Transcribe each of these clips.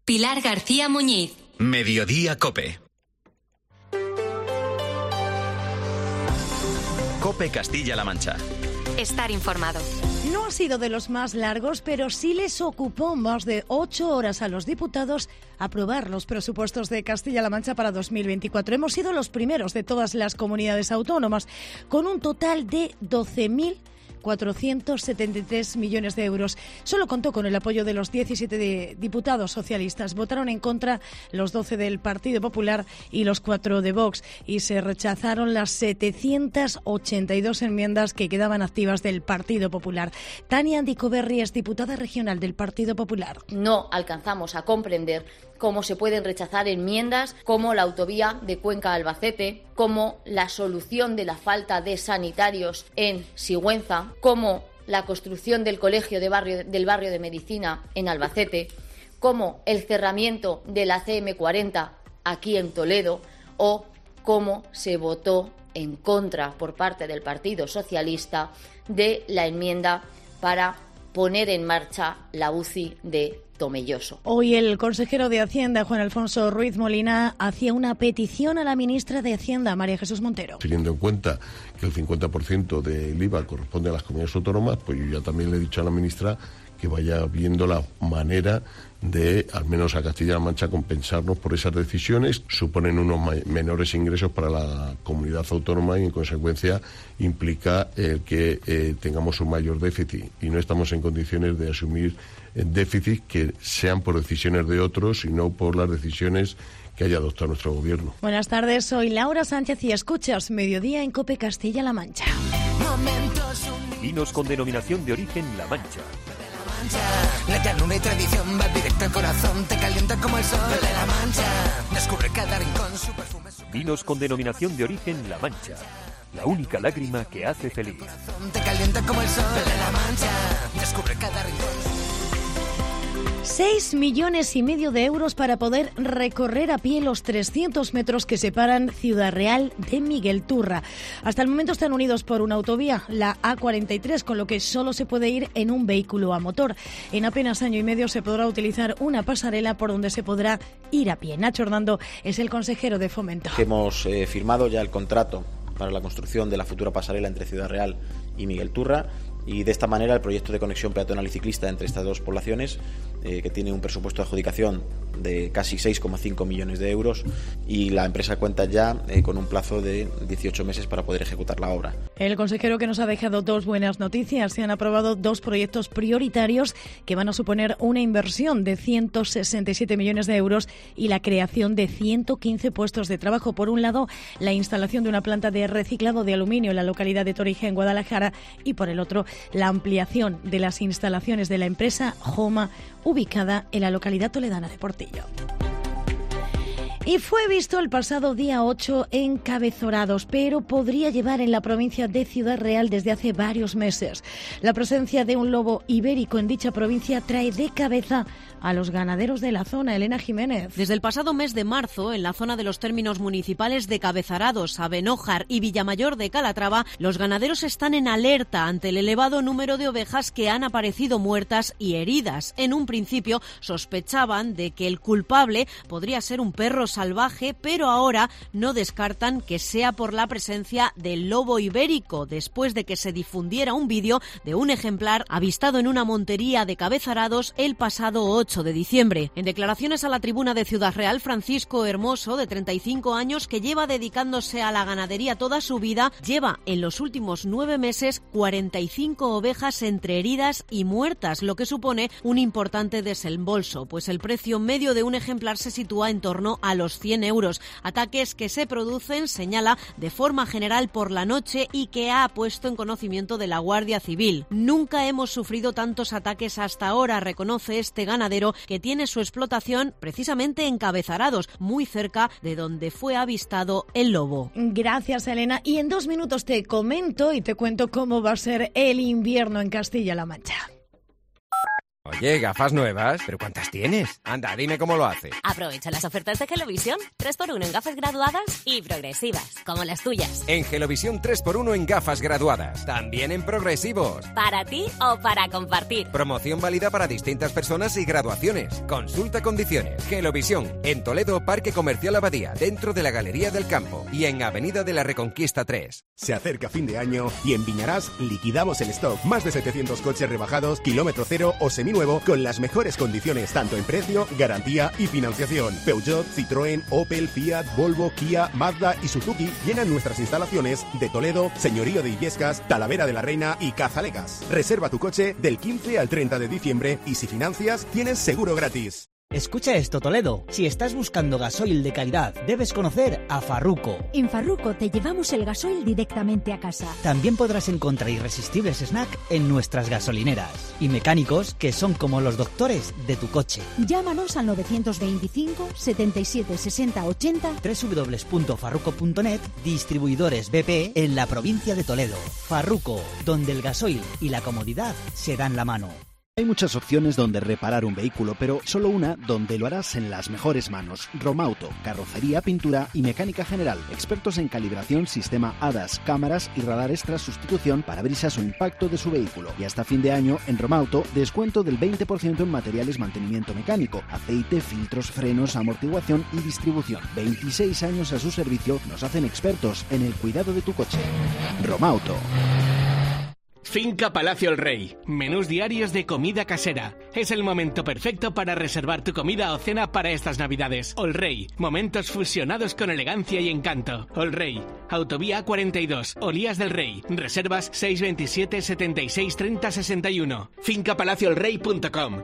Pilar García Muñiz. Mediodía COPE. COPE Castilla-La Mancha. Estar informado. No ha sido de los más largos, pero sí les ocupó más de 8 horas a los diputados aprobar los presupuestos de Castilla-La Mancha para 2024. Hemos sido los primeros de todas las comunidades autónomas, con un total de 12.473 millones de euros. Solo contó con el apoyo de los 17 diputados socialistas. Votaron en contra los 12 del Partido Popular y los 4 de Vox. Y se rechazaron las 782 enmiendas que quedaban activas del Partido Popular. Tania Andicoberri es diputada regional del Partido Popular. No alcanzamos a comprender cómo se pueden rechazar enmiendas como la autovía de Cuenca a Albacete, como la solución de la falta de sanitarios en Sigüenza, como la construcción del colegio del barrio de Medicina en Albacete, como el cerramiento de la CM40 aquí en Toledo, o cómo se votó en contra por parte del Partido Socialista de la enmienda para poner en marcha la UCI de Tomelloso. Hoy el consejero de Hacienda, Juan Alfonso Ruiz Molina, hacía una petición a la ministra de Hacienda, María Jesús Montero. Teniendo en cuenta que el 50% del IVA corresponde a las comunidades autónomas, pues yo ya también le he dicho a la ministra que vaya viendo la manera de, al menos a Castilla-La Mancha, compensarnos por esas decisiones. Suponen unos menores ingresos para la comunidad autónoma y, en consecuencia, implica que tengamos un mayor déficit. Y no estamos en condiciones de asumir déficits que sean por decisiones de otros y no por las decisiones que haya adoptado nuestro gobierno. Buenas tardes, soy Laura Sánchez y escuchas Mediodía en COPE Castilla-La Mancha. Vinos con denominación de origen La Mancha. La llanura y tradición va directo al corazón, te calienta como el sol de La Mancha. Descubre cada rincón su perfume. Vinos con denominación de origen La Mancha. La única lágrima que hace feliz. Te calienta como el sol de La Mancha. Descubre cada rincón. 6,5 millones de euros para poder recorrer a pie los 300 metros que separan Ciudad Real de Miguelturra. Hasta el momento están unidos por una autovía, la A43, con lo que solo se puede ir en un vehículo a motor. En apenas año y medio se podrá utilizar una pasarela por donde se podrá ir a pie. Nacho Hernando es el consejero de Fomento. Hemos firmado ya el contrato para la construcción de la futura pasarela entre Ciudad Real y Miguelturra. Y de esta manera el proyecto de conexión peatonal y ciclista entre estas dos poblaciones, que tiene un presupuesto de adjudicación de casi 6,5 millones de euros, y la empresa cuenta ya con un plazo de 18 meses para poder ejecutar la obra. El consejero que nos ha dejado dos buenas noticias. Se han aprobado dos proyectos prioritarios que van a suponer una inversión de 167 millones de euros y la creación de 115 puestos de trabajo. Por un lado, la instalación de una planta de reciclado de aluminio en la localidad de Torija, en Guadalajara, y por el otro, la ampliación de las instalaciones de la empresa Joma, ubicada en la localidad toledana de Portillo. Y fue visto el pasado día 8 en Cabezorados, pero podría llevar en la provincia de Ciudad Real desde hace varios meses. La presencia de un lobo ibérico en dicha provincia trae de cabeza a los ganaderos de la zona. Elena Jiménez. Desde el pasado mes de marzo, en la zona de los términos municipales de Cabezarados, Abenójar y Villamayor de Calatrava, los ganaderos están en alerta ante el elevado número de ovejas que han aparecido muertas y heridas. En un principio sospechaban de que el culpable podría ser un perro salvaje, pero ahora no descartan que sea por la presencia del lobo ibérico, después de que se difundiera un vídeo de un ejemplar avistado en una montería de Cabezarados el pasado 8 de diciembre. En declaraciones a la tribuna de Ciudad Real, Francisco Hermoso, de 35 años, que lleva dedicándose a la ganadería toda su vida, lleva en los últimos 9 meses 45 ovejas entre heridas y muertas, lo que supone un importante desembolso, pues el precio medio de un ejemplar se sitúa en torno a los 100 euros. Ataques que se producen, señala, de forma general por la noche y que ha puesto en conocimiento de la Guardia Civil. Nunca hemos sufrido tantos ataques hasta ahora, reconoce este ganadero, que tiene su explotación precisamente en Cabezarados, muy cerca de donde fue avistado el lobo. Gracias, Elena. Y en 2 minutos te comento y te cuento cómo va a ser el invierno en Castilla-La Mancha. Oye, ¿gafas nuevas? ¿Pero cuántas tienes? Anda, dime cómo lo hace. Aprovecha las ofertas de Gelovisión. 3x1 en gafas graduadas y progresivas, como las tuyas. En Gelovisión 3x1 en gafas graduadas. También en progresivos. ¿Para ti o para compartir? Promoción válida para distintas personas y graduaciones. Consulta condiciones. Gelovisión, en Toledo, Parque Comercial Abadía, dentro de la Galería del Campo y en Avenida de la Reconquista 3. Se acerca fin de año y en Viñarás liquidamos el stock. Más de 700 coches rebajados, kilómetro cero o seminuevo con las mejores condiciones tanto en precio, garantía y financiación. Peugeot, Citroën, Opel, Fiat, Volvo, Kia, Mazda y Suzuki llenan nuestras instalaciones de Toledo, Señorío de Illescas, Talavera de la Reina y Cazalecas. Reserva tu coche del 15 al 30 de diciembre y si financias tienes seguro gratis. Escucha esto, Toledo. Si estás buscando gasoil de calidad, debes conocer a Farruko. En Farruko te llevamos el gasoil directamente a casa. También podrás encontrar irresistibles snacks en nuestras gasolineras. Y mecánicos que son como los doctores de tu coche. Llámanos al 925 77 60 80. www.farruko.net. Distribuidores BP en la provincia de Toledo. Farruko, donde el gasoil y la comodidad se dan la mano. Hay muchas opciones donde reparar un vehículo, pero solo una donde lo harás en las mejores manos. Romauto, carrocería, pintura y mecánica general. Expertos en calibración, sistema ADAS, cámaras y radares tras sustitución, parabrisas o impacto de su vehículo. Y hasta fin de año, en Romauto, descuento del 20% en materiales mantenimiento mecánico, aceite, filtros, frenos, amortiguación y distribución. 26 años a su servicio nos hacen expertos en el cuidado de tu coche. Romauto. Finca Palacio El Rey. Menús diarios de comida casera. Es el momento perfecto para reservar tu comida o cena para estas Navidades. El Rey. Momentos fusionados con elegancia y encanto. El Rey. Autovía 42. Olías del Rey. Reservas 627 76 30 61. fincapalacioelrey.com.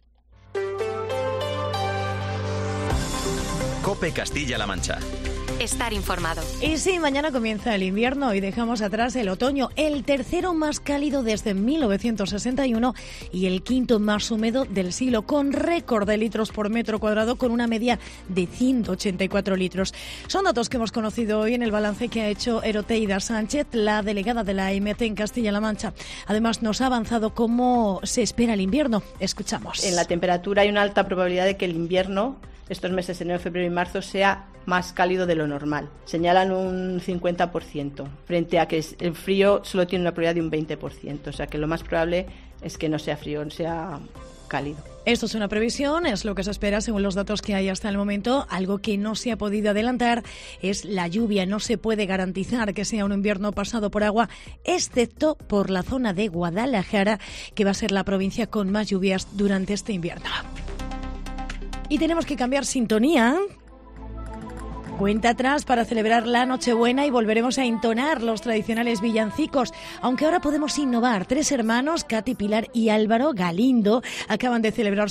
COPE Castilla-La Mancha. Estar informado. Y sí, mañana comienza el invierno y dejamos atrás el otoño, el tercero más cálido desde 1961 y el quinto más húmedo del siglo, con récord de litros por metro cuadrado, con una media de 184 litros. Son datos que hemos conocido hoy en el balance que ha hecho Eroteida Sánchez, la delegada de la AEMET en Castilla-La Mancha. Además, nos ha avanzado cómo se espera el invierno. Escuchamos. En la temperatura hay una alta probabilidad de que el invierno, estos meses de enero, febrero y marzo, sea más cálido de lo normal. Señalan un 50%, frente a que el frío solo tiene una probabilidad de un 20%. O sea que lo más probable es que no sea frío, sea cálido. Esto es una previsión, es lo que se espera según los datos que hay hasta el momento. Algo que no se ha podido adelantar es la lluvia. No se puede garantizar que sea un invierno pasado por agua, excepto por la zona de Guadalajara, que va a ser la provincia con más lluvias durante este invierno. Y tenemos que cambiar sintonía. Cuenta atrás para celebrar la Nochebuena y volveremos a entonar los tradicionales villancicos, aunque ahora podemos innovar. 3 hermanos, Katy, Pilar y Álvaro Galindo, acaban de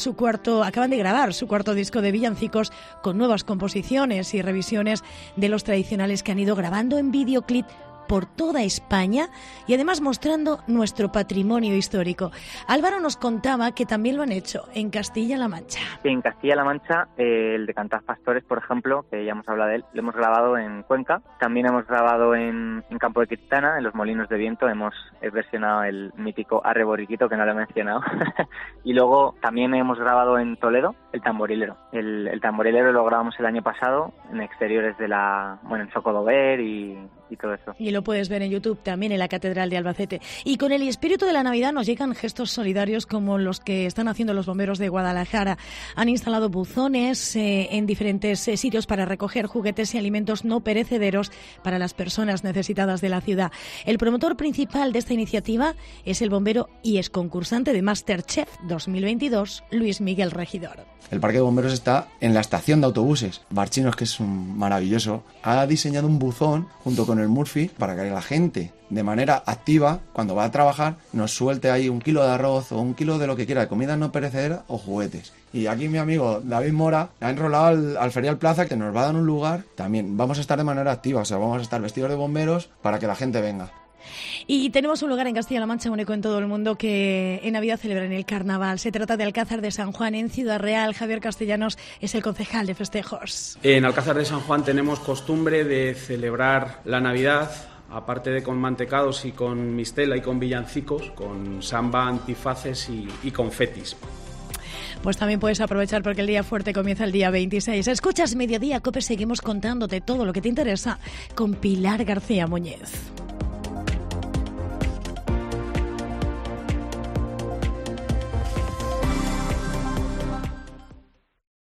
grabar su cuarto disco de villancicos con nuevas composiciones y revisiones de los tradicionales que han ido grabando en videoclip por toda España y además mostrando nuestro patrimonio histórico. Álvaro nos contaba que también lo han hecho en Castilla-La Mancha. En Castilla-La Mancha, el de Cantar Pastores, por ejemplo, que ya hemos hablado de él, lo hemos grabado en Cuenca. También hemos grabado en Campo de Cristana, en los Molinos de Viento. Hemos versionado el mítico Arre Borriquito, que no lo he mencionado. Y luego también hemos grabado en Toledo el Tamborilero. El Tamborilero lo grabamos el año pasado en exteriores en Socodover y todo eso. Y lo puedes ver en YouTube también en la Catedral de Albacete. Y con el espíritu de la Navidad nos llegan gestos solidarios como los que están haciendo los bomberos de Guadalajara. Han instalado buzones en diferentes sitios para recoger juguetes y alimentos no perecederos para las personas necesitadas de la ciudad. El promotor principal de esta iniciativa es el bombero y ex concursante de MasterChef 2022, Luis Miguel Regidor. El parque de bomberos está en la estación de autobuses. Barchinos, que es un maravilloso, ha diseñado un buzón junto con el Murphy para que la gente, de manera activa, cuando va a trabajar, nos suelte ahí 1 kilo de arroz o 1 kilo de lo que quiera, de comida no perecedera o juguetes. Y aquí mi amigo David Mora ha enrolado al Ferial Plaza, que nos va a dar un lugar. También vamos a estar de manera activa, o sea, vamos a estar vestidos de bomberos para que la gente venga. Y tenemos un lugar en Castilla-La Mancha único en todo el mundo que en Navidad celebran el carnaval. Se trata de Alcázar de San Juan, en Ciudad Real. Javier Castellanos es el concejal de festejos. En Alcázar de San Juan tenemos costumbre de celebrar la Navidad aparte de con mantecados y con mistela y con villancicos, con samba, antifaces y confetis. Pues también puedes aprovechar porque el día fuerte comienza el día 26. Escuchas Mediodía Cope, seguimos contándote todo lo que te interesa con Pilar García Muñez.